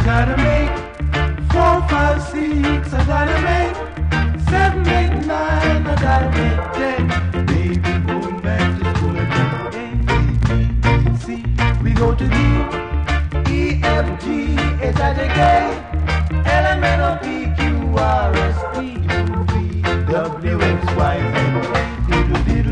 gotta make 4, 5, 6. I gotta make 7, 8, 9. I gotta make 10. Baby, going back to school again. A, B, C. We go to D, E, F, G, H, I, J, K, L, M, N, O, P, Q, R, S, T, U, V, W, X, Y, Z.